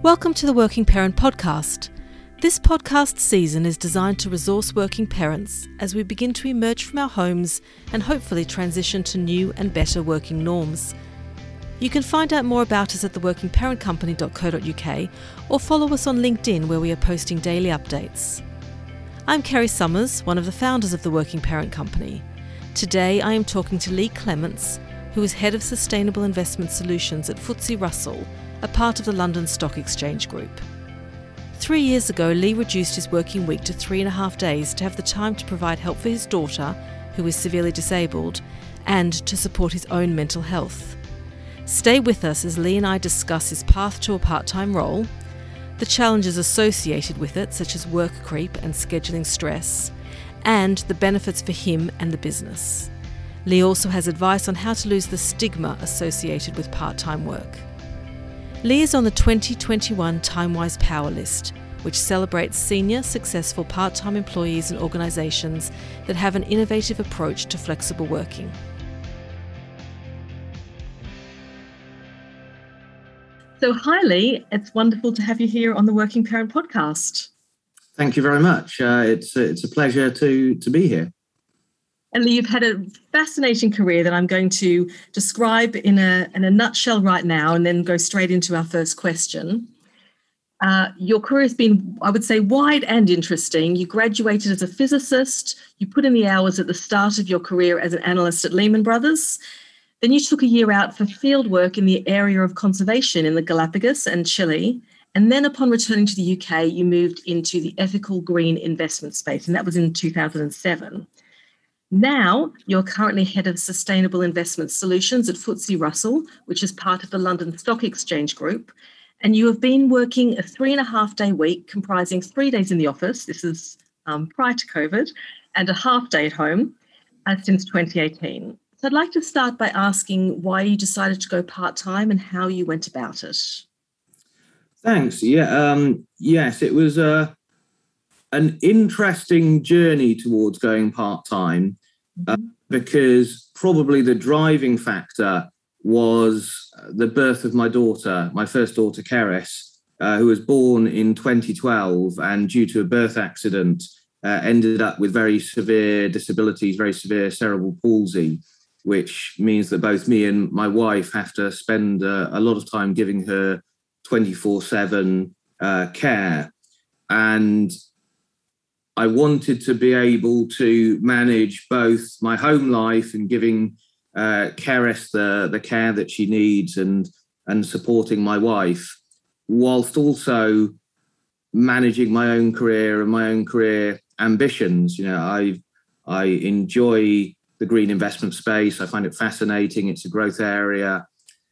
Welcome to the Working Parent Podcast. This podcast season is designed to resource working parents as we begin to emerge from our homes and hopefully transition to new and better working norms. You can find out more about us at theworkingparentcompany.co.uk or follow us on LinkedIn, where we are posting daily updates. I'm Kerry Summers, one of the founders of the Working Parent Company. Today I am talking to Lee Clements, who is Head of Sustainable Investment Solutions at FTSE Russell, a part of the London Stock Exchange Group. 3 years ago, Lee reduced his working week to 3.5 days to have the time to provide help for his daughter, who is severely disabled, and to support his own mental health. Stay with us as Lee and I discuss his path to a part-time role, the challenges associated with it, such as work creep and scheduling stress, and the benefits for him and the business. Lee also has advice on how to lose the stigma associated with part-time work. Lee is on the 2021 TimeWise Power List, which celebrates senior, successful part-time employees and organisations that have an innovative approach to flexible working. So hi Lee, it's wonderful to have you here on the Working Parent Podcast. Thank you very much. It's a pleasure to be here. And Lee, you've had a fascinating career that I'm going to describe in a nutshell right now and then go straight into our first question. Your career has been, I would say, wide and interesting. You graduated as a physicist. You put in the hours at the start of your career as an analyst at Lehman Brothers. Then you took a year out for field work in the area of conservation in the Galapagos and Chile. And then upon returning to the UK, you moved into the ethical green investment space, and that was in 2007. Now, you're currently Head of Sustainable Investment Solutions at FTSE Russell, which is part of the London Stock Exchange Group. And you have been working a 3.5-day week comprising 3 days in the office, this is prior to COVID, and a half day at home since 2018. So I'd like to start by asking why you decided to go part-time and how you went about it. Thanks. Yes, it was an interesting journey towards going part-time. Because probably the driving factor was the birth of my daughter, my first daughter, Keris, who was born in 2012 and due to a birth accident ended up with very severe disabilities, very severe cerebral palsy, which means that both me and my wife have to spend a lot of time giving her 24/7 care. And I wanted to be able to manage both my home life and giving Keris the care that she needs and supporting my wife, whilst also managing my own career and my own career ambitions. You know, I enjoy the green investment space. I find it fascinating. It's a growth area.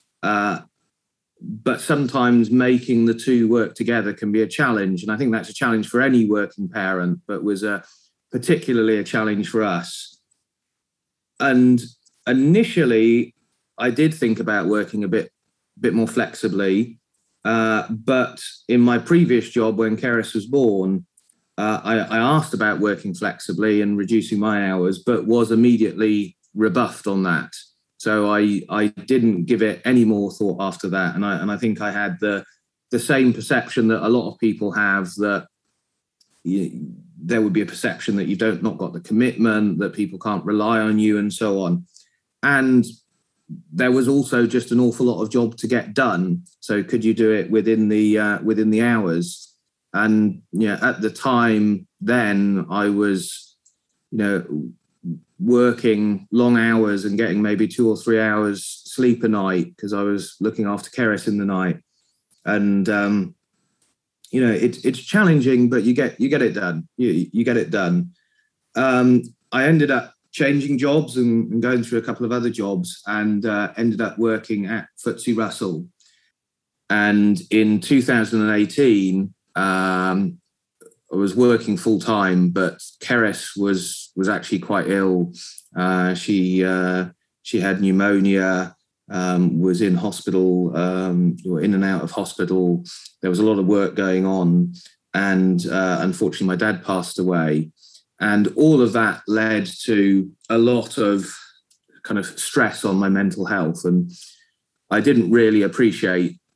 But sometimes making the two work together can be a challenge. And I think that's a challenge for any working parent, but was particularly a challenge for us. And initially, I did think about working a bit more flexibly. But in my previous job, when Keris was born, I asked about working flexibly and reducing my hours, but was immediately rebuffed on that. So I didn't give it any more thought after that. And I think I had the same perception that a lot of people have, that there would be a perception that you've not got the commitment, that people can't rely on you and so on. And there was also just an awful lot of job to get done. So could you do it within the hours? And at the time then I was, working long hours and getting maybe 2 or 3 hours sleep a night because I was looking after Keris in the night. And it's challenging, but you get it done. You get it done. I ended up changing jobs and going through a couple of other jobs and ended up working at FTSE Russell. And in 2018, I was working full time, but Keris was actually quite ill. She had pneumonia, was in hospital, in and out of hospital. There was a lot of work going on, and unfortunately, my dad passed away. And all of that led to a lot of kind of stress on my mental health. And I didn't really appreciate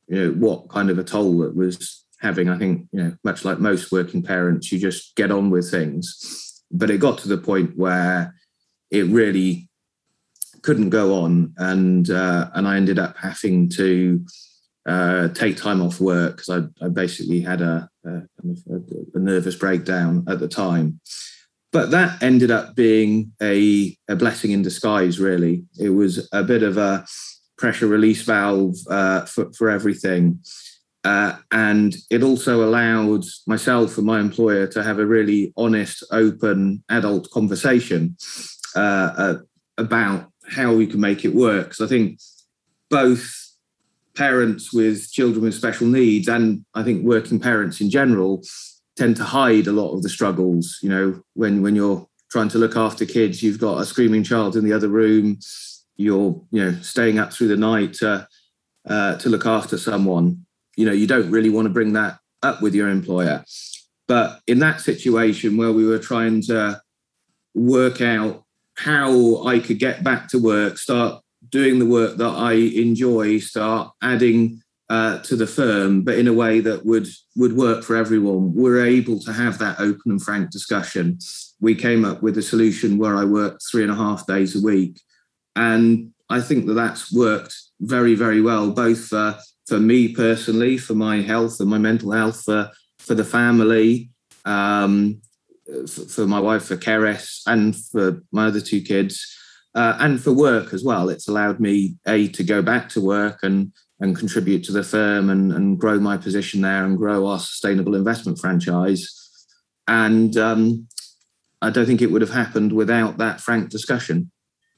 what kind of a toll it was having. I think, much like most working parents, you just get on with things. But it got to the point where it really couldn't go on, and I ended up having to take time off work because I basically had a nervous breakdown at the time. But that ended up being a blessing in disguise, really. It was a bit of a pressure release valve for everything. And it also allowed myself and my employer to have a really honest, open, adult conversation about how we can make it work. Because I think both parents with children with special needs, and I think working parents in general, tend to hide a lot of the struggles. When you're trying to look after kids, you've got a screaming child in the other room, you're staying up through the night to look after someone. You don't really want to bring that up with your employer. But in that situation where we were trying to work out how I could get back to work, start doing the work that I enjoy, start adding to the firm, but in a way that would work for everyone, we're able to have that open and frank discussion. We came up with a solution where I worked 3.5 days a week. And I think that that's worked very, very well, both for me personally, for my health and my mental health, for the family, for my wife, for Keres, and for my other 2 kids, and for work as well. It's allowed me, to go back to work and contribute to the firm and grow my position there and grow our sustainable investment franchise. And I don't think it would have happened without that frank discussion.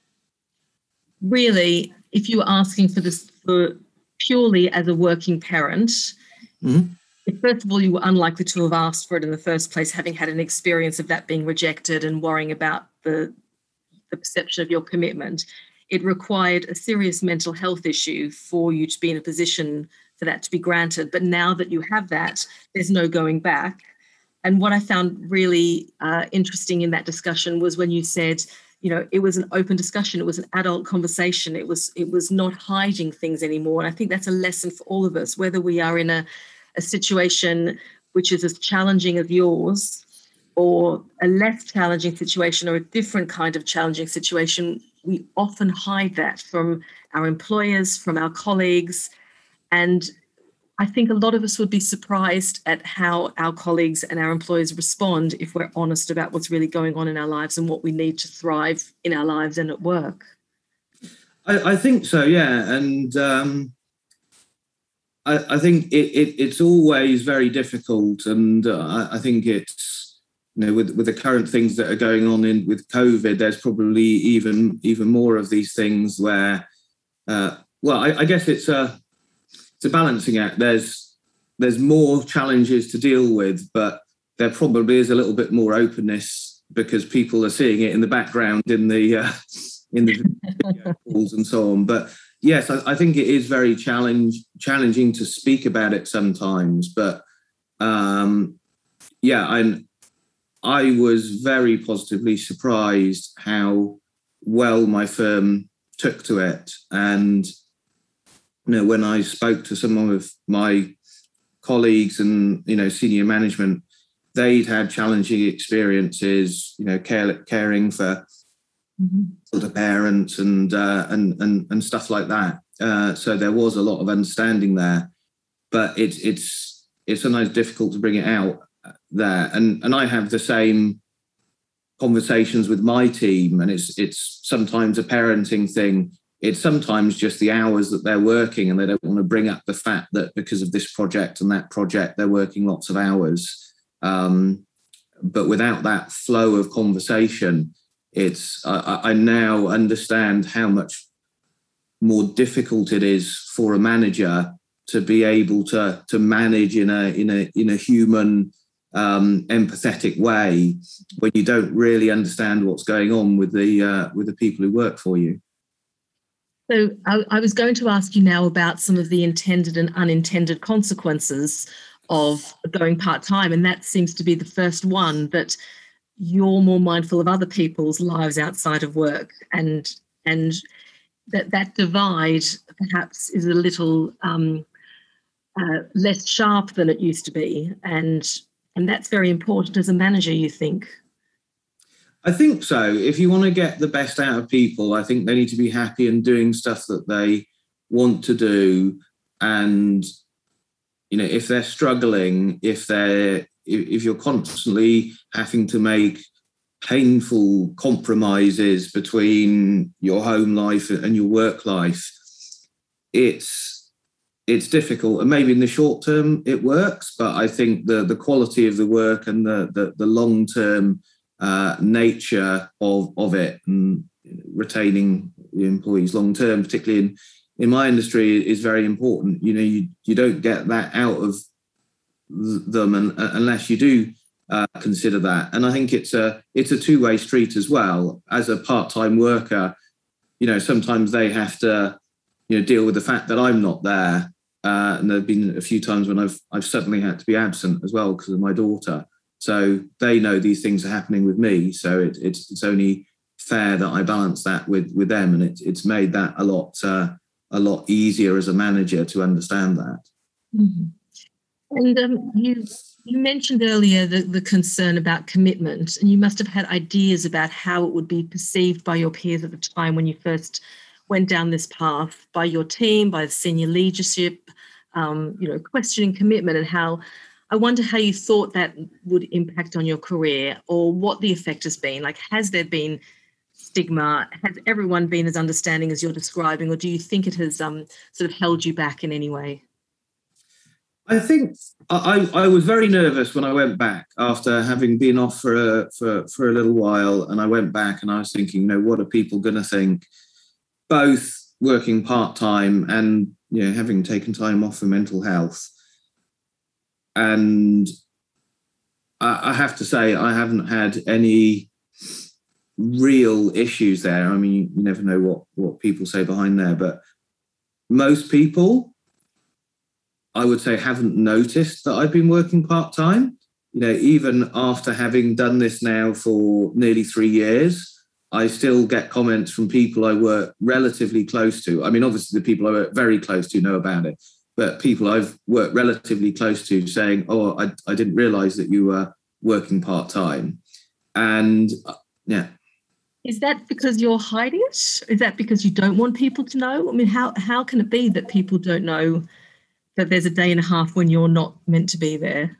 Really, if you were asking for this for purely as a working parent, first of all, you were unlikely to have asked for it in the first place, having had an experience of that being rejected and worrying about the perception of your commitment. It required a serious mental health issue for you to be in a position for that to be granted. But now that you have that, there's no going back. And what I found really interesting in that discussion was when you said, it was an open discussion. It was an adult conversation. It was not hiding things anymore. And I think that's a lesson for all of us, whether we are in a situation which is as challenging as yours, or a less challenging situation, or a different kind of challenging situation. We often hide that from our employers, from our colleagues. And I think a lot of us would be surprised at how our colleagues and our employers respond if we're honest about what's really going on in our lives and what we need to thrive in our lives and at work. I think so, yeah. And I think it's always very difficult. And I think it's, with the current things that are going on with COVID, there's probably even more of these things where, I guess it's a balancing act. There's more challenges to deal with, but there probably is a little bit more openness because people are seeing it in the background in the video calls and so on. But yes, I think it is very challenging to speak about it sometimes. But I was very positively surprised how well my firm took to it. And when I spoke to some of my colleagues and senior management, they'd had challenging experiences, caring for older parents and stuff like that. So there was a lot of understanding there, but it's sometimes difficult to bring it out there. And I have the same conversations with my team, and it's sometimes a parenting thing. It's sometimes just the hours that they're working, and they don't want to bring up the fact that because of this project and that project, they're working lots of hours. But without that flow of conversation, I now understand how much more difficult it is for a manager to be able to manage in a human, empathetic way when you don't really understand what's going on with the people who work for you. So I was going to ask you now about some of the intended and unintended consequences of going part-time, and that seems to be the first one, that you're more mindful of other people's lives outside of work, and that divide perhaps is a little less sharp than it used to be, and that's very important as a manager, you think? I think so. If you want to get the best out of people, I think they need to be happy and doing stuff that they want to do. And, if they're struggling, if you're constantly having to make painful compromises between your home life and your work life, it's difficult. And maybe in the short term it works, but I think the quality of the work and the long-term nature of it and retaining the employees long term, particularly in my industry, is very important. You don't get that out of them unless you do consider that. And I think it's a two-way street as well. As a part-time worker, sometimes they have to deal with the fact that I'm not there, and there have been a few times when I've suddenly had to be absent as well because of my daughter. So they know these things are happening with me. So it's only fair that I balance that with them, and it's made that a lot easier as a manager to understand that. Mm-hmm. And you mentioned earlier the concern about commitment, and you must have had ideas about how it would be perceived by your peers at the time when you first went down this path, by your team, by the senior leadership, questioning commitment, and how. I wonder how you thought that would impact on your career, or what the effect has been. Like, has there been stigma? Has everyone been as understanding as you're describing, or do you think it has sort of held you back in any way? I think I was very nervous when I went back after having been off for a little while, and I went back and I was thinking, what are people going to think? Both working part-time and having taken time off for mental health. And I have to say, I haven't had any real issues there. I mean, you never know what people say behind there, but most people, I would say, haven't noticed that I've been working part-time. Even after having done this now for nearly 3 years, I still get comments from people I work relatively close to. I mean, obviously the people I work very close to know about it, but people I've worked relatively close to saying, I didn't realize that you were working part-time. And yeah. Is that because you're hiding it? Is that because you don't want people to know? I mean, how can it be that people don't know that there's a day and a half when you're not meant to be there?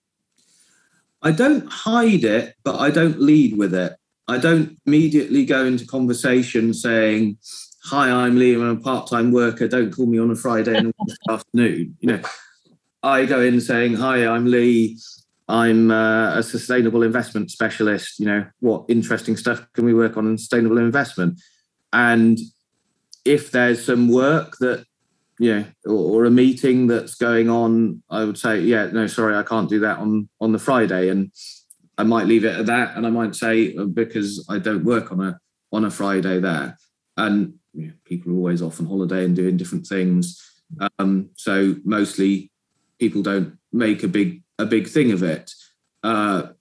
I don't hide it, but I don't lead with it. I don't immediately go into conversation saying, hi, I'm Lee, I'm a part-time worker, don't call me on a Friday and this afternoon. I go in saying, hi, I'm Lee, I'm a sustainable investment specialist. What interesting stuff can we work on in sustainable investment? And if there's some work that, or a meeting that's going on, I would say, sorry, I can't do that on the Friday. And I might leave it at that. And I might say, because I don't work on a Friday there. And people are always off on holiday and doing different things. So mostly people don't make a big thing of it. And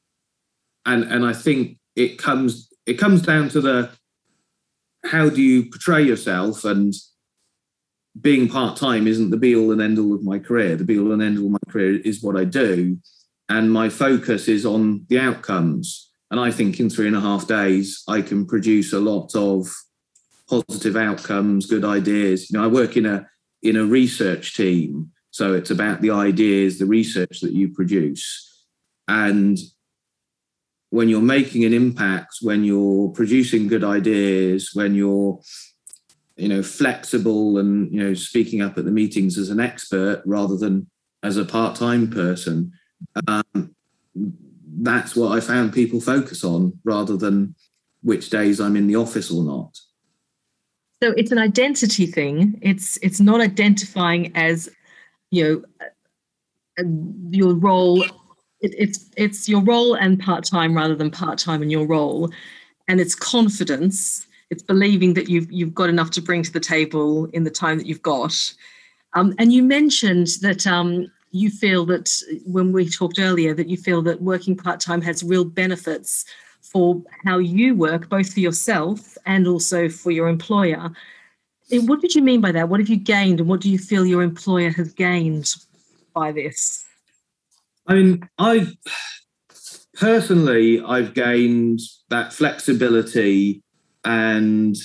I think it comes down to how do you portray yourself, and being part-time isn't the be all and end all of my career. The be all and end all of my career is what I do. And my focus is on the outcomes. And I think in 3.5 days, I can produce a lot of positive outcomes, good ideas. I work in a research team, so it's about the ideas, the research that you produce. And when you're making an impact, when you're producing good ideas, when you're flexible and speaking up at the meetings as an expert rather than as a part-time person, that's what I found people focus on rather than which days I'm in the office or not. So it's an identity thing. It's not identifying as, your role. It's your role and part-time rather than part-time in your role. And it's confidence. It's believing that you've got enough to bring to the table in the time that you've got. And you mentioned that you feel that, when we talked earlier, that you feel that working part-time has real benefits for how you work, both for yourself and also for your employer. What did you mean by that? What have you gained, and what do you feel your employer has gained by this? I mean, I've gained that flexibility and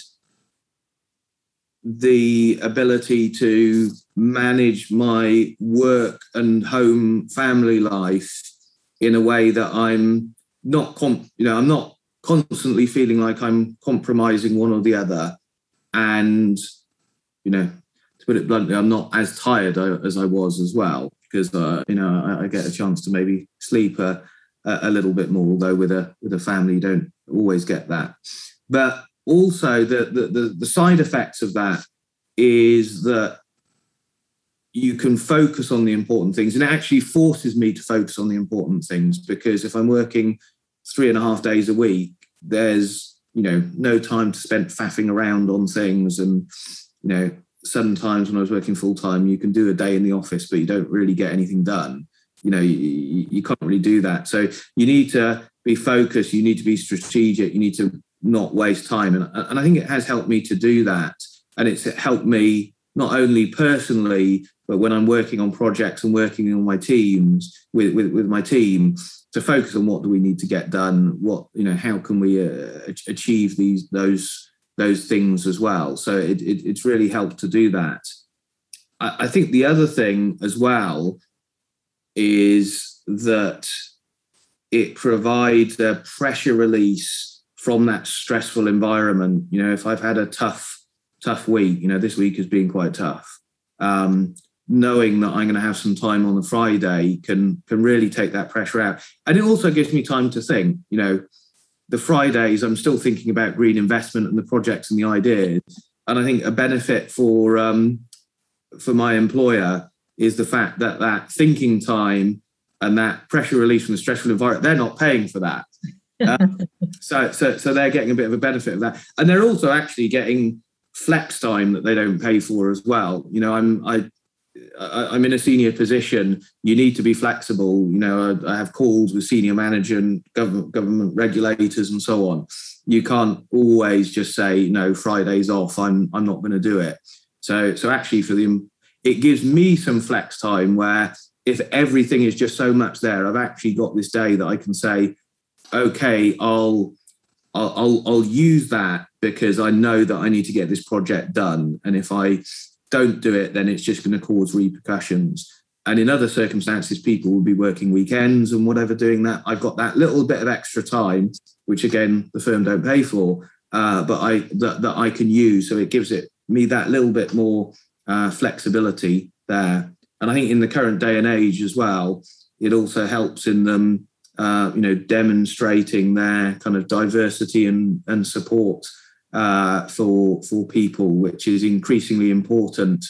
the ability to manage my work and home family life in a way that I'm not, I'm not constantly feeling like I'm compromising one or the other. And, to put it bluntly, I'm not as tired as I was as well, because, I get a chance to maybe sleep a little bit more, although with a family, you don't always get that. But also the side effects of that is that you can focus on the important things, and it actually forces me to focus on the important things, because if I'm working 3.5 days a week, there's no time to spend faffing around on things. And sometimes when I was working full time, you can do a day in the office but you don't really get anything done. You can't really do that. So you need to be focused, you need to be strategic, you need to not waste time, and I think it has helped me to do that. And it's helped me not only personally, but when I'm working on projects and working on my teams with my team, to focus on what do we need to get done, how can we achieve those things as well. So it's really helped to do that. I think the other thing as well is that it provides a pressure release from that stressful environment. If I've had a tough week, this week has been quite tough. Knowing that I'm going to have some time on the Friday can really take that pressure out. And it also gives me time to think. The Fridays, I'm still thinking about green investment and the projects and the ideas. And I think a benefit for my employer is the fact that thinking time and that pressure release from the stressful environment, they're not paying for that. So they're getting a bit of a benefit of that. And they're also actually getting flex time that they don't pay for as well. I'm in a senior position. You need to be flexible. I have calls with senior manager and government regulators and so on. You can't always just say, no, Friday's off, I'm not going to do it. So actually it gives me some flex time where if everything is just so much there, I've actually got this day that I can say, okay, I'll use that because I know that I need to get this project done. And if I don't do it, then it's just going to cause repercussions. And in other circumstances, people will be working weekends and whatever doing that. I've got that little bit of extra time, which again, the firm don't pay for, but I can use. So it gives me that little bit more flexibility there. And I think in the current day and age as well, it also helps in them, demonstrating their kind of diversity and support for people, which is increasingly important,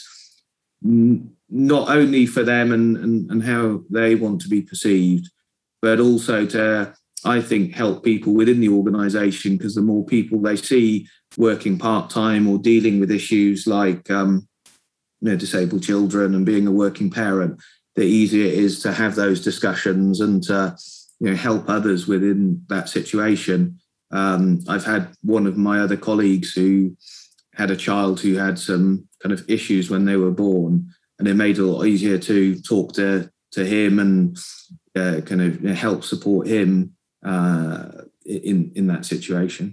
not only for them and how they want to be perceived, but also to, I think, help people within the organisation, because the more people they see working part-time or dealing with issues like disabled children and being a working parent, the easier it is to have those discussions and to help others within that situation. I've had one of my other colleagues who had a child who had some kind of issues when they were born, and it made it a lot easier to talk to him and kind of help support him in that situation.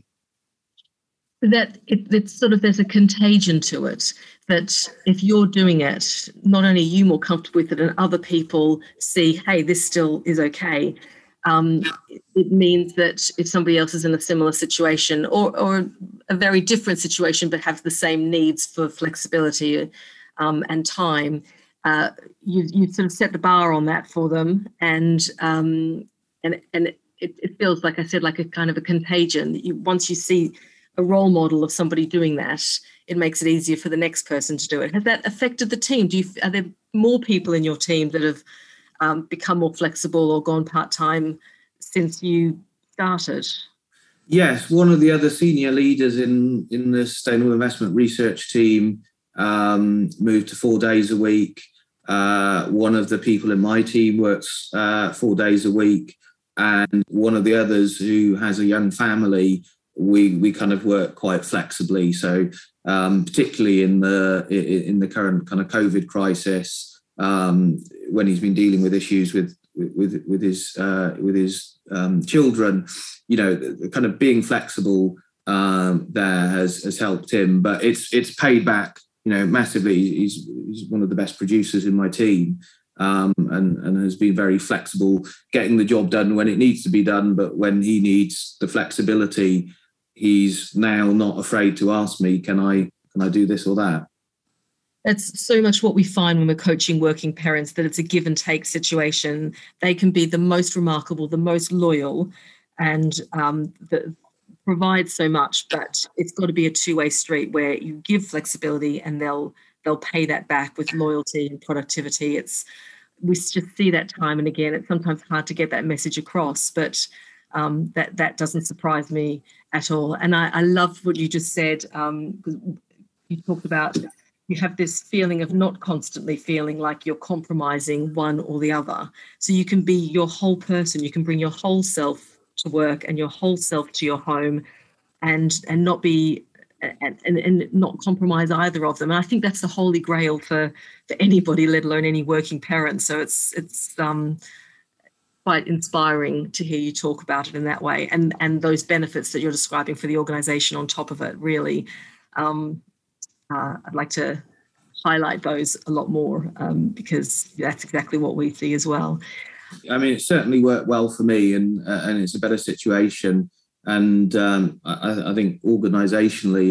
That it's sort of, there's a contagion to it, that if you're doing it, not only are you more comfortable with it and other people see, hey, this still is okay. It means that if somebody else is in a similar situation or a very different situation but have the same needs for flexibility and time, you sort of set the bar on that for them, and it feels, like I said, like a kind of a contagion. Once you see a role model of somebody doing that, it makes it easier for the next person to do it. Has that affected the team? Are there more people in your team that have become more flexible or gone part-time since you started? Yes, one of the other senior leaders in the Sustainable Investment Research team moved to 4 days a week. One of the people in my team works 4 days a week, and one of the others who has a young family, we kind of work quite flexibly. So particularly in the current kind of COVID crisis, when he's been dealing with issues with his children. Kind of being flexible there has helped him, but it's paid back massively. He's one of the best producers in my team, and has been very flexible, getting the job done when it needs to be done. But when he needs the flexibility, he's now not afraid to ask me, can I do this or that? That's so much what we find when we're coaching working parents, that it's a give and take situation. They can be the most remarkable, the most loyal, and provide so much, but it's got to be a two-way street where you give flexibility and they'll pay that back with loyalty and productivity. We just see that time and again. It's sometimes hard to get that message across, but that doesn't surprise me at all. And I love what you just said, because you talked about you have this feeling of not constantly feeling like you're compromising one or the other. So you can be your whole person. You can bring your whole self to work and your whole self to your home, and not be and not compromise either of them. And I think that's the holy grail for anybody, let alone any working parent. So it's quite inspiring to hear you talk about it in that way, and those benefits that you're describing for the organisation on top of it. Really, I'd like to highlight those a lot more, because that's exactly what we see as well. I mean, it certainly worked well for me, and it's a better situation. And I think organisationally,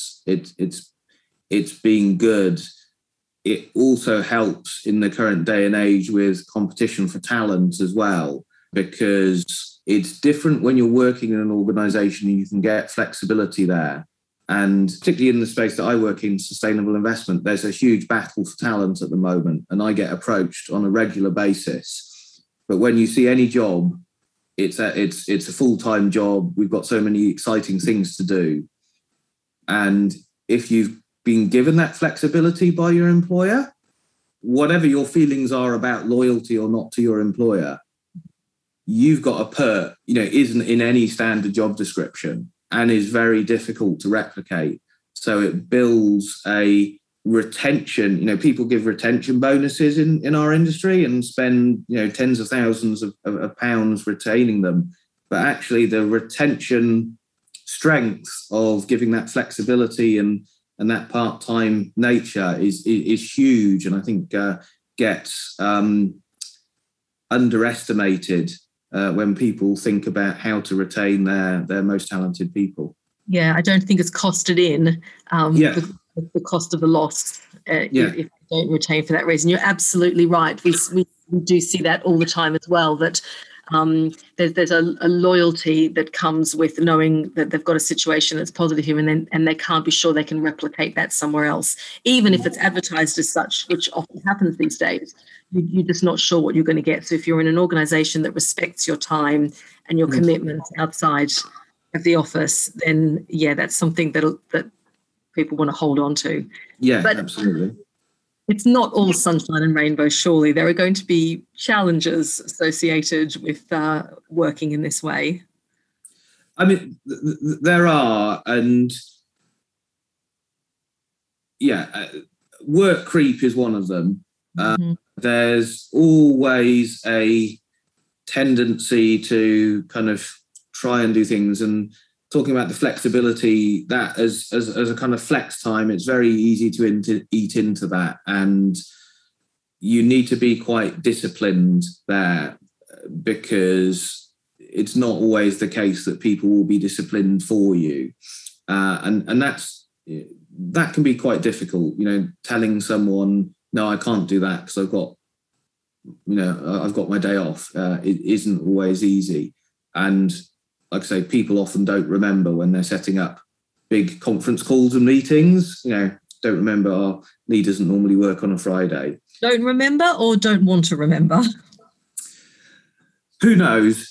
it's been good. It also helps in the current day and age with competition for talent as well, because it's different when you're working in an organisation and you can get flexibility there. And particularly in the space that I work in, sustainable investment, there's a huge battle for talent at the moment, and I get approached on a regular basis. But when you see any job, it's a full-time job. We've got so many exciting things to do. And if you've been given that flexibility by your employer, whatever your feelings are about loyalty or not to your employer, you've got a perk, isn't in any standard job description and is very difficult to replicate. So it builds a retention. People give retention bonuses in our industry and spend, tens of thousands of pounds retaining them. But actually the retention strength of giving that flexibility and that part-time nature is huge, and I think gets underestimated when people think about how to retain their most talented people. Yeah, I don't think it's costed in the cost of the loss if you don't retain for that reason. You're absolutely right. We do see that all the time as well, that there's a loyalty that comes with knowing that they've got a situation that's positive here, and they can't be sure they can replicate that somewhere else, even if it's advertised as such, which often happens these days. You're just not sure what you're going to get. So if you're in an organisation that respects your time and your commitment outside of the office, then that's something that people want to hold on to. Yeah, but absolutely. It's not all sunshine and rainbows, surely. There are going to be challenges associated with working in this way. I mean, there are, and work creep is one of them. There's always a tendency to kind of try and do things, and talking about the flexibility, that as a kind of flex time, it's very easy to eat into that, and you need to be quite disciplined there, because it's not always the case that people will be disciplined for you, and that can be quite difficult. Telling someone, no, I can't do that because I've got my day off. It isn't always easy, and like I say, people often don't remember when they're setting up big conference calls and meetings. Don't remember our lead doesn't normally work on a Friday. Don't remember or don't want to remember? Who knows?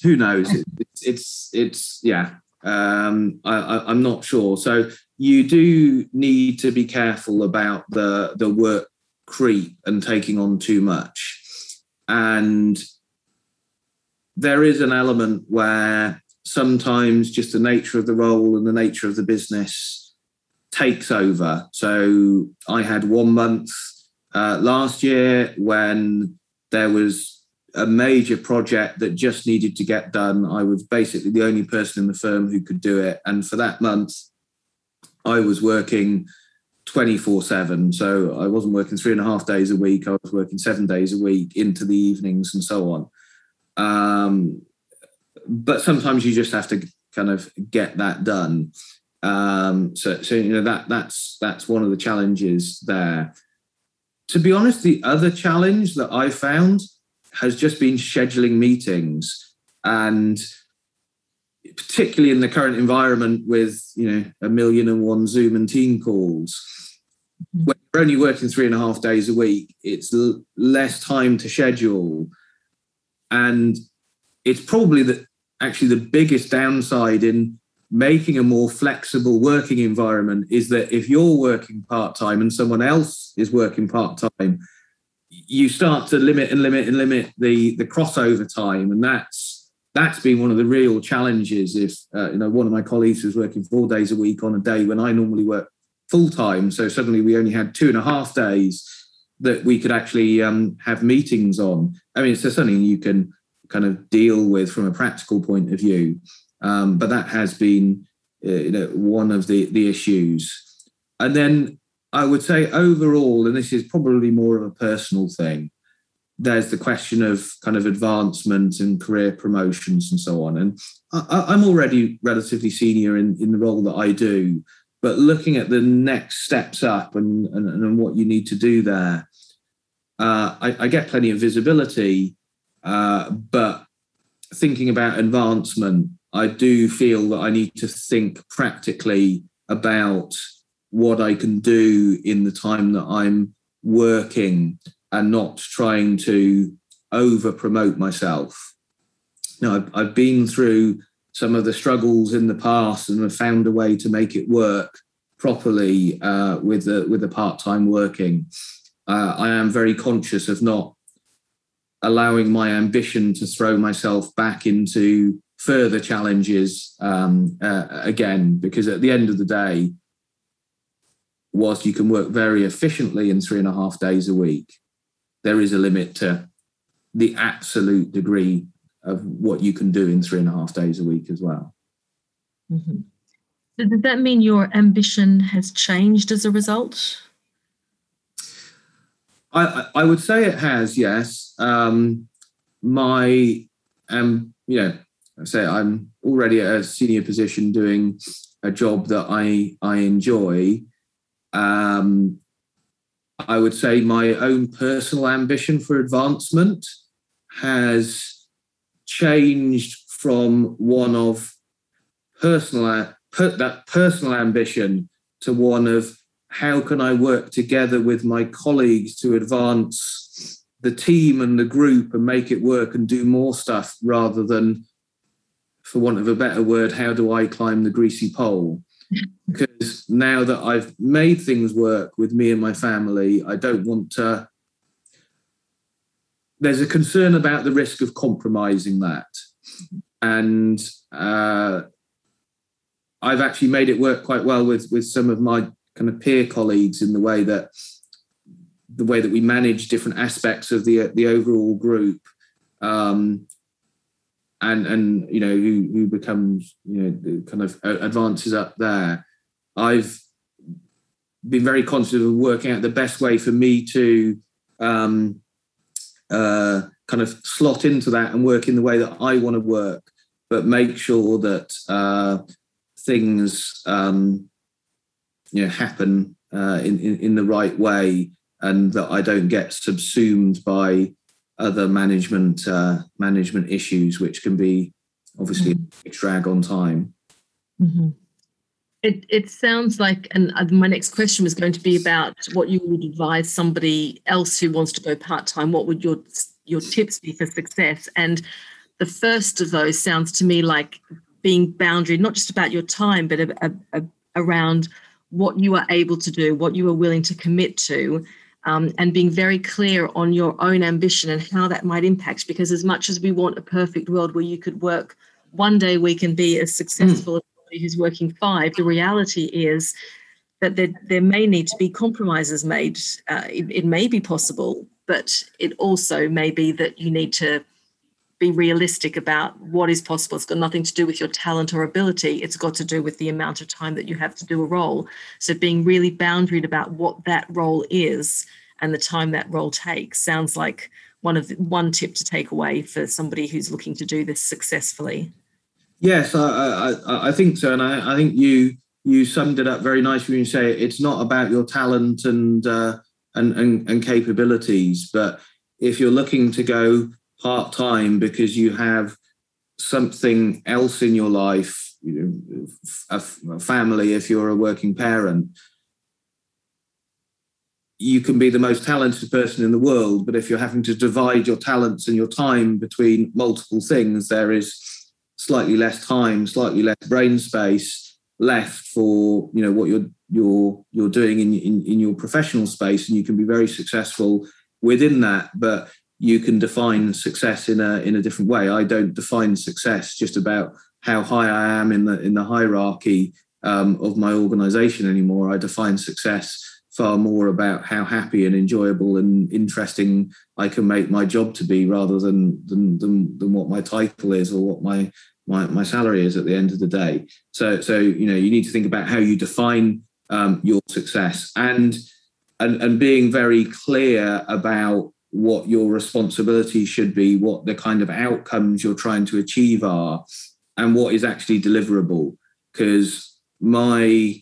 I'm not sure. So you do need to be careful about the work creep and taking on too much. And there is an element where sometimes just the nature of the role and the nature of the business takes over. So I had 1 month last year when there was a major project that just needed to get done. I was basically the only person in the firm who could do it. And for that month, I was working 24/7. So I wasn't working 3.5 days a week. I was working 7 days a week into the evenings and so on. But sometimes you just have to kind of get that done. So that's one of the challenges there. To be honest, the other challenge that I found has just been scheduling meetings, and particularly in the current environment with 1,000,001 Zoom and Team calls, when you're only working 3.5 days a week, it's less time to schedule, and it's probably actually the biggest downside in making a more flexible working environment is that if you're working part-time and someone else is working part-time, you start to limit the crossover time, and that's been one of the real challenges. If one of my colleagues was working 4 days a week on a day when I normally work full-time, so suddenly we only had 2.5 days that we could actually have meetings on. I mean, it's just something you can kind of deal with from a practical point of view, but that has been one of the issues. And then I would say overall, and this is probably more of a personal thing, there's the question of kind of advancement and career promotions and so on. And I'm already relatively senior in the role that I do, but looking at the next steps up and what you need to do there, I get plenty of visibility, but thinking about advancement, I do feel that I need to think practically about what I can do in the time that I'm working and not trying to over promote myself. Now, I've been through some of the struggles in the past and have found a way to make it work properly with the part-time working. I am very conscious of not allowing my ambition to throw myself back into further challenges again, because at the end of the day, whilst you can work very efficiently in 3.5 days a week, there is a limit to the absolute degree of what you can do in 3.5 days a week as well. Mm-hmm. So does that mean your ambition has changed as a result? I would say it has, yes. I'm already at a senior position doing a job that I enjoy. I would say my own personal ambition for advancement has changed from one of personal ambition to one of how can I work together with my colleagues to advance the team and the group and make it work and do more stuff, rather than, for want of a better word, how do I climb the greasy pole? Because now that I've made things work with me and my family, I don't want to. There's a concern about the risk of compromising that. And I've actually made it work quite well with some of my kind of peer colleagues in the way that we manage different aspects of the overall group, and who becomes kind of advances up there. I've been very conscious of working out the best way for me to kind of slot into that and work in the way that I want to work, but make sure that things happen in the right way, and that I don't get subsumed by other management issues, which can be obviously a drag on time. Mm-hmm. It sounds like, and my next question was going to be about what you would advise somebody else who wants to go part-time. What would your tips be for success? And the first of those sounds to me like being boundary, not just about your time, but around what you are able to do, what you are willing to commit to, and being very clear on your own ambition and how that might impact. Because as much as we want a perfect world where you could work 1 day a week and be as successful as somebody who's working 5, the reality is that there may need to be compromises made. It may be possible, but it also may be that you need to be realistic about what is possible. It's got nothing to do with your talent or ability. It's got to do with the amount of time that you have to do a role. So being really boundaried about what that role is and the time that role takes sounds like one tip to take away for somebody who's looking to do this successfully. Yes, I think so. And I think you summed it up very nicely when you say it's not about your talent and capabilities, but if you're looking to go part-time because you have something else in your life, a family, if you're a working parent, you can be the most talented person in the world, but if you're having to divide your talents and your time between multiple things, there is slightly less time, slightly less brain space left for what you're doing in your professional space, and you can be very successful within that, but you can define success in a different way. I don't define success just about how high I am in the hierarchy of my organization anymore. I define success far more about how happy and enjoyable and interesting I can make my job to be, rather than what my title is or what my salary is at the end of the day. So you need to think about how you define your success and being very clear about what your responsibility should be, what the kind of outcomes you're trying to achieve are, and what is actually deliverable. Because my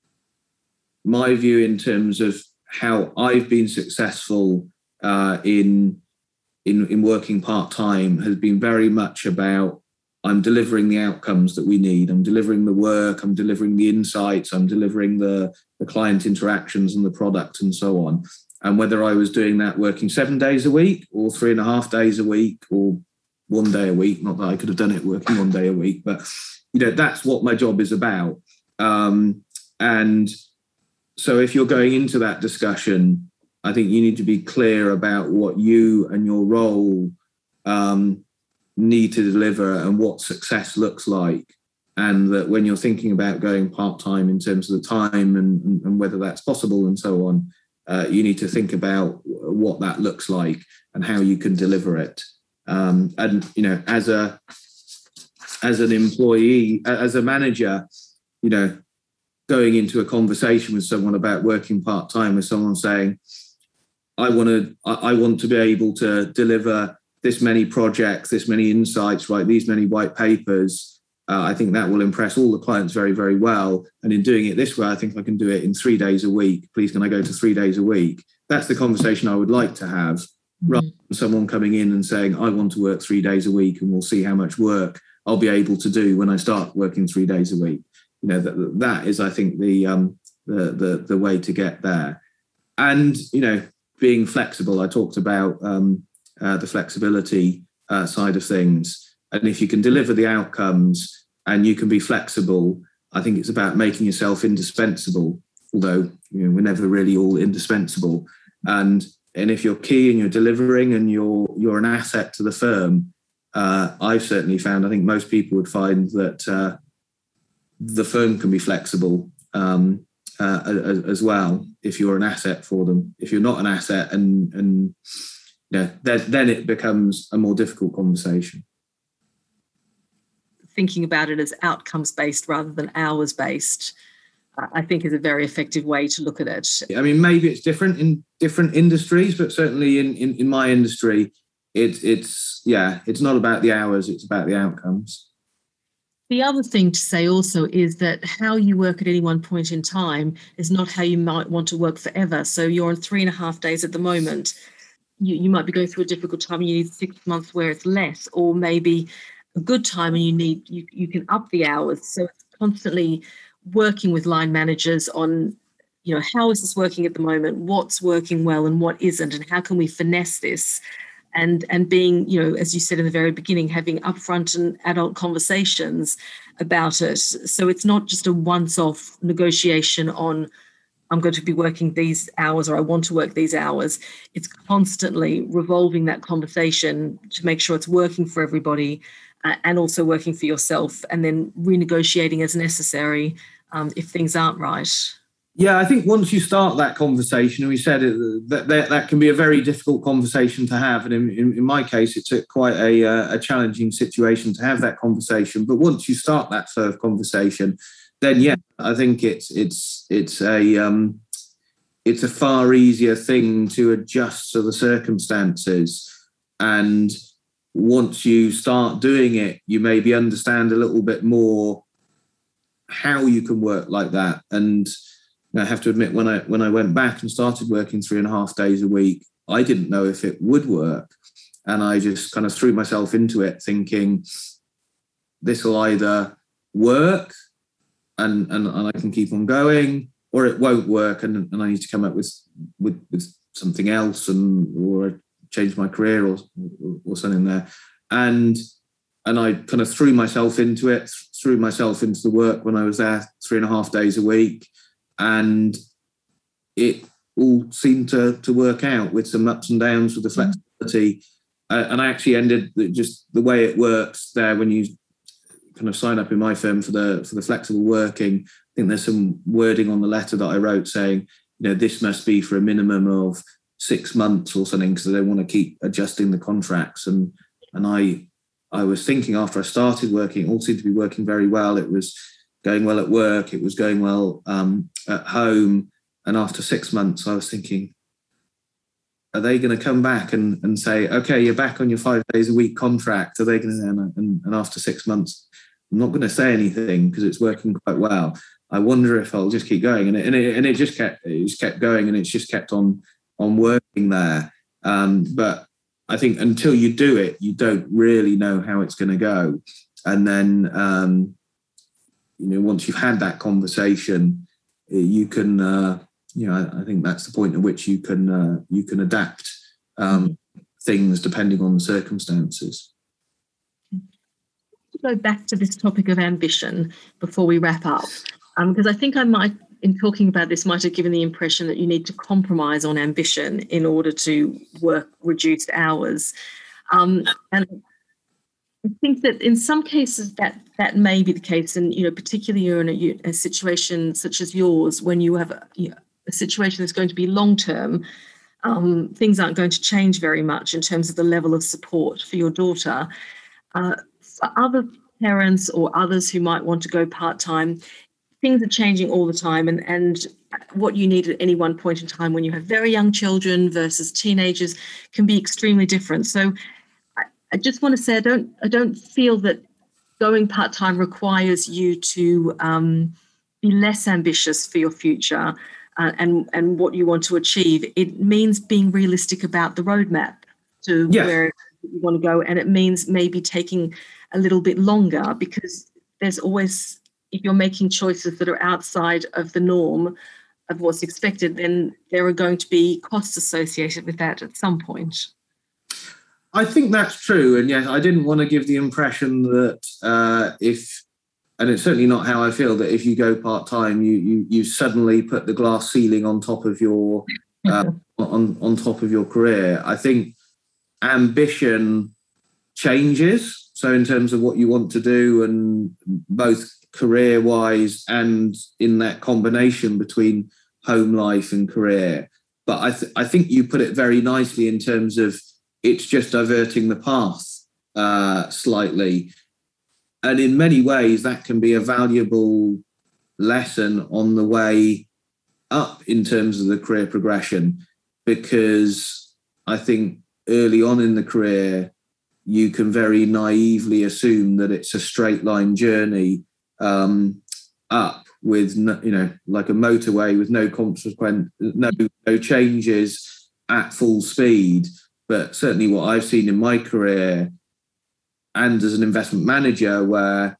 view in terms of how I've been successful in working part-time has been very much about, I'm delivering the outcomes that we need. I'm delivering the work, I'm delivering the insights, I'm delivering the client interactions and the product and so on. And whether I was doing that working 7 days a week or 3.5 days a week or 1 day a week, not that I could have done it working 1 day a week, but that's what my job is about. And so if you're going into that discussion, I think you need to be clear about what you and your role need to deliver and what success looks like. And that when you're thinking about going part-time in terms of the time and whether that's possible and so on, you need to think about what that looks like and how you can deliver it. And as an employee, as a manager, going into a conversation with someone about working part-time, with someone saying, I want to be able to deliver this many projects, this many insights, write these many white papers. I think that will impress all the clients very, very well. And in doing it this way, I think I can do it in 3 days a week. Please, can I go to 3 days a week? That's the conversation I would like to have, rather than someone coming in and saying, I want to work 3 days a week and we'll see how much work I'll be able to do when I start working 3 days a week. That is, I think, the way to get there. And, being flexible. I talked about the flexibility side of things. And if you can deliver the outcomes and you can be flexible, I think it's about making yourself indispensable, although we're never really all indispensable. And if you're key and you're delivering and you're an asset to the firm, I've certainly found, I think most people would find that the firm can be flexible as well if you're an asset for them. If you're not an asset, then it becomes a more difficult conversation. Thinking about it as outcomes-based rather than hours-based, I think is a very effective way to look at it. I mean, maybe it's different in different industries, but certainly in my industry, it's not about the hours, it's about the outcomes. The other thing to say also is that how you work at any one point in time is not how you might want to work forever. So you're on 3.5 days at the moment. You might be going through a difficult time and you need 6 months where it's less, or maybe a good time and you can up the hours. So it's constantly working with line managers on, how is this working at the moment? What's working well and what isn't? And how can we finesse this? And being, as you said in the very beginning, having upfront and adult conversations about it. So it's not just a once-off negotiation on, I'm going to be working these hours or I want to work these hours. It's constantly revolving that conversation to make sure it's working for everybody and also working for yourself, and then renegotiating as necessary if things aren't right. Yeah, I think once you start that conversation, and we said that can be a very difficult conversation to have, and in my case, it's quite a challenging situation to have that conversation. But once you start that sort of conversation, then yeah, I think it's a far easier thing to adjust to the circumstances. And once you start doing it, you maybe understand a little bit more how you can work like that. And I have to admit, when I went back and started working 3.5 days a week, I didn't know if it would work. And I just kind of threw myself into it thinking this will either work and I can keep on going, or it won't work and I need to come up with something else or change my career or something there. And I kind of threw myself into it, threw myself into the work when I was there 3.5 days a week. And it all seemed to work out with some ups and downs with the flexibility. And I actually ended just the way it works there when you kind of sign up in my firm for the flexible working. I think there's some wording on the letter that I wrote saying, this must be for a minimum of 6 months or something, because they want to keep adjusting the contracts. And I was thinking after I started working, it all seemed to be working very well. It was going well at work. It was going well at home. And after 6 months, I was thinking, are they going to come back and say, okay, you're back on your 5 days a week contract? Are they going to, and after 6 months, I'm not going to say anything because it's working quite well. I wonder if I'll just keep going. And it just kept going, and it's just kept on working there. But I think until you do it, you don't really know how it's going to go. And then, once you've had that conversation, you can, I think that's the point at which you can adapt things depending on the circumstances. Go back to this topic of ambition before we wrap up, because I think I might, in talking about this, might have given the impression that you need to compromise on ambition in order to work reduced hours. And I think that in some cases that may be the case, and particularly you're in a situation such as yours, when you have a situation that's going to be long term. Things aren't going to change very much in terms of the level of support for your daughter. For other parents or others who might want to go part-time, things are changing all the time, and what you need at any one point in time when you have very young children versus teenagers can be extremely different. So I just want to say I don't feel that going part-time requires you to be less ambitious for your future and what you want to achieve. It means being realistic about the roadmap to where you want to go, and it means maybe taking a little bit longer, because there's always, if you're making choices that are outside of the norm of what's expected, then there are going to be costs associated with that at some point. I think that's true. And yes, I didn't want to give the impression that and it's certainly not how I feel, that if you go part-time, you suddenly put the glass ceiling on top of your on top of your career. I think ambition changes. So in terms of what you want to do, and both career-wise and in that combination between home life and career. But I think you put it very nicely in terms of it's just diverting the path slightly. And in many ways, that can be a valuable lesson on the way up in terms of the career progression, because I think early on in the career, you can very naively assume that it's a straight line journey up with, like a motorway with no consequence, no changes at full speed. But certainly what I've seen in my career and as an investment manager, where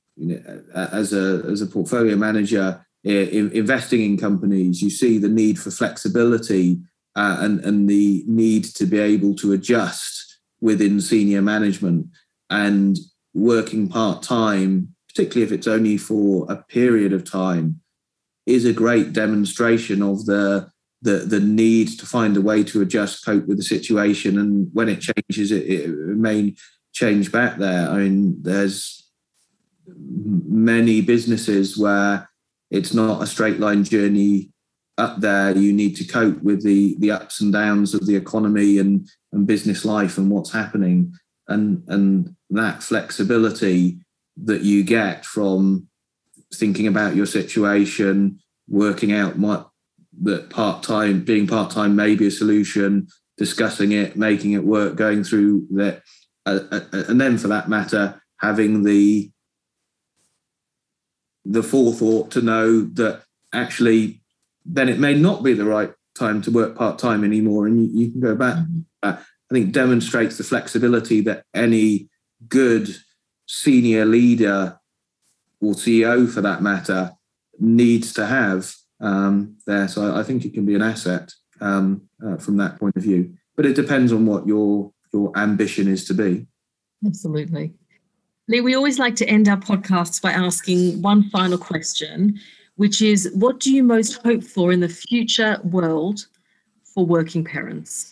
as a portfolio manager investing in companies, you see the need for flexibility and the need to be able to adjust within senior management. And working part-time, particularly if it's only for a period of time, is a great demonstration of the need to find a way to adjust, cope with the situation. And when it changes, it may change back there. I mean, there's many businesses where it's not a straight line journey up there. You need to cope with the ups and downs of the economy and business life and what's happening. And that flexibility that you get from thinking about your situation, working out that being part-time may be a solution, discussing it, making it work, going through that, and then for that matter, having the forethought to know that actually then it may not be the right time to work part-time anymore, and you can go back. I think demonstrates the flexibility that any good senior leader or CEO, for that matter, needs to have there. So I think it can be an asset from that point of view. But it depends on what your ambition is to be. Absolutely. Lee, we always like to end our podcasts by asking one final question, which is, what do you most hope for in the future world for working parents?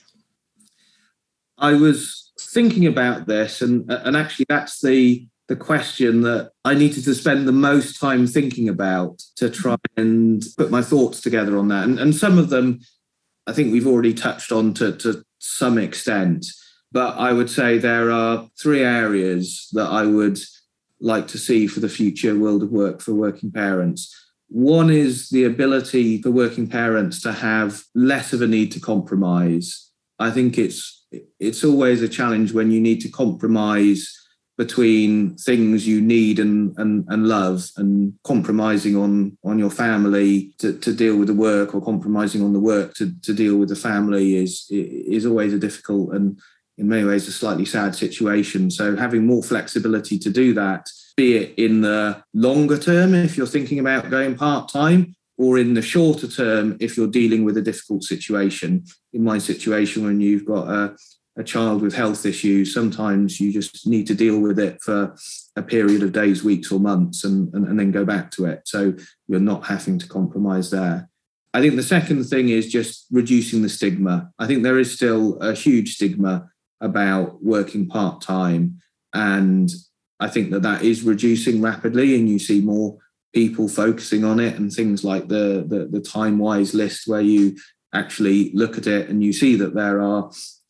I was thinking about this, and actually that's the question that I needed to spend the most time thinking about to try and put my thoughts together on that. And some of them I think we've already touched on to some extent, but I would say there are 3 areas that I would like to see for the future world of work for working parents. One is the ability for working parents to have less of a need to compromise. I think it's always a challenge when you need to compromise between things you need and love, and compromising on your family to deal with the work, or compromising on the work to deal with the family is always a difficult and in many ways a slightly sad situation. So having more flexibility to do that, be it in the longer term if you're thinking about going part-time, or in the shorter term if you're dealing with a difficult situation. In my situation, when you've got a child with health issues, sometimes you just need to deal with it for a period of days, weeks or months and then go back to it. So you're not having to compromise there. I think the second thing is just reducing the stigma. I think there is still a huge stigma about working part-time, and I think that is reducing rapidly, and you see more people focusing on it, and things like the Time-Wise list, where you actually look at it and you see that there are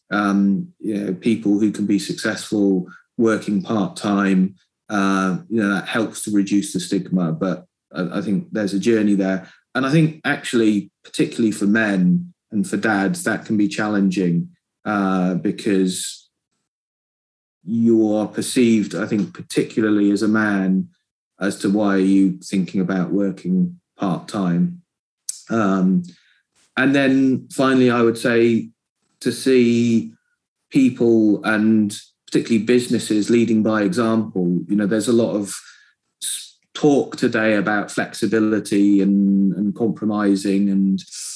people who can be successful working part-time. That helps to reduce the stigma, but I think there's a journey there. And I think actually, particularly for men and for dads, that can be challenging because you are perceived, I think, particularly as a man, as to why are you thinking about working part-time. And then finally, I would say to see people and particularly businesses leading by example. There's a lot of talk today about flexibility and compromising and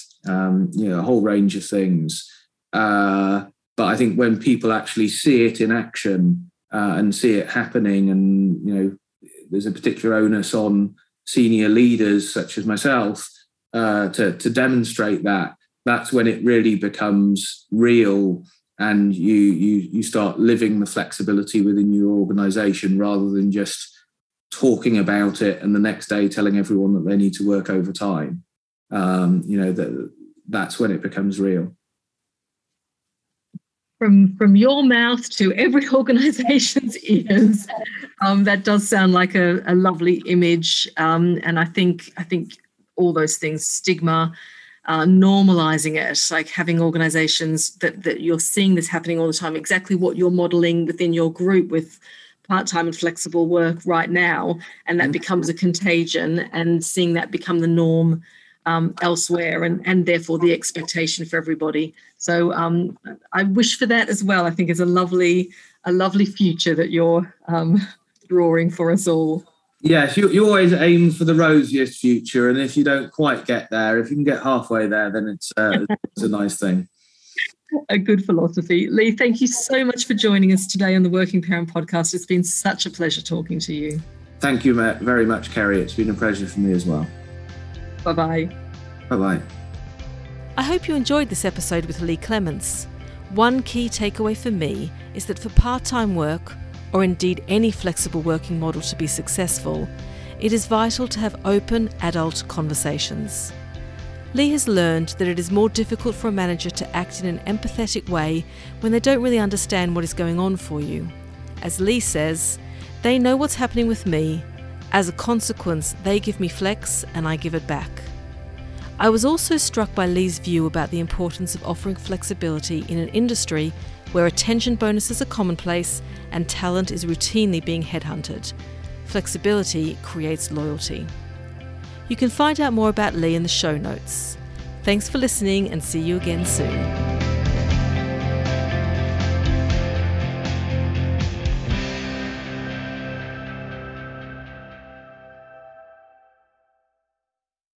a whole range of things. But I think when people actually see it in action and see it happening, and there's a particular onus on senior leaders such as myself to demonstrate that. That's when it really becomes real, and you start living the flexibility within your organisation, rather than just talking about it and the next day telling everyone that they need to work overtime. That's when it becomes real. From your mouth to every organisation's ears, that does sound like a lovely image, and I think all those things, stigma, normalising it, like having organisations that you're seeing this happening all the time, exactly what you're modelling within your group with part-time and flexible work right now, and that becomes a contagion, and seeing that become the norm elsewhere, and therefore the expectation for everybody. So I wish for that as well. I think it's a lovely future that you're drawing for us all. Yes, you always aim for the rosiest future, and if you don't quite get there, if you can get halfway there, then it's a nice thing. A good philosophy. Lee, thank you so much for joining us today on the Working Parent Podcast. It's been such a pleasure talking to you. Thank you very much, Kerry. It's been a pleasure for me as well. Bye-bye. Bye-bye. I hope you enjoyed this episode with Lee Clements. One key takeaway for me is that for part-time work, or indeed any flexible working model to be successful, it is vital to have open, adult conversations. Lee has learned that it is more difficult for a manager to act in an empathetic way when they don't really understand what is going on for you. As Lee says, they know what's happening with me. As a consequence, they give me flex and I give it back. I was also struck by Lee's view about the importance of offering flexibility in an industry where attention bonuses are commonplace and talent is routinely being headhunted. Flexibility creates loyalty. You can find out more about Lee in the show notes. Thanks for listening and see you again soon.